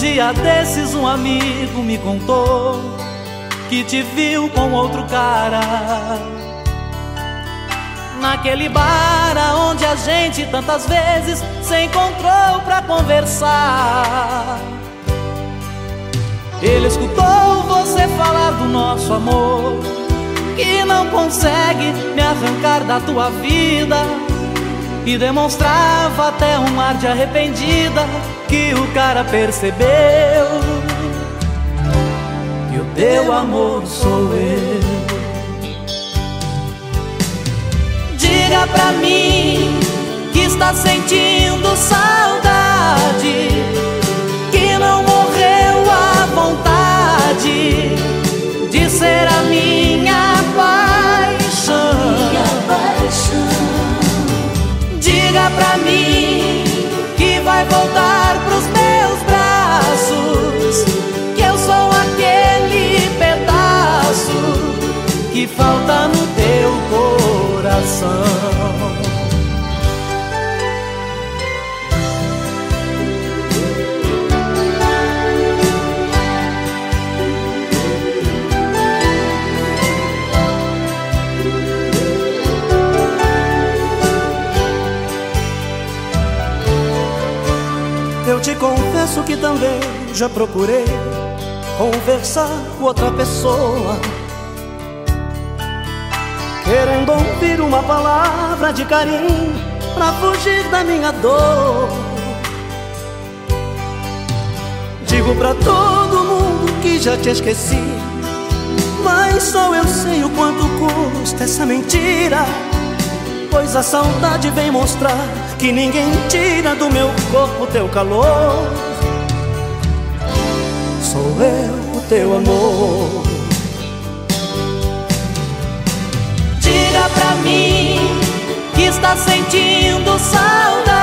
dia desses um amigo me contou que te viu com outro cara naquele bar aonde a gente tantas vezes se encontrou pra conversar. Ele escutou você falar do nosso amor, que não consegue me arrancar da tua vida, e demonstrava até um ar de arrependida, que o cara percebeu que o teu amor sou eu. Diga pra mim que está sentindo saudade, que não morreu a vontade de ser a minha paixão. Diga pra mim que vai voltar pros meus braços, que eu sou aquele pedaço que falta no teu coração. Eu te confesso que também já procurei conversar com outra pessoa, querendo ouvir uma palavra de carinho pra fugir da minha dor. Digo pra todo mundo que já te esqueci, mas só eu sei o quanto custa essa mentira, pois a saudade vem mostrar que ninguém tira do meu corpo teu calor. Sou eu o teu amor. Diga pra mim que está sentindo saudade,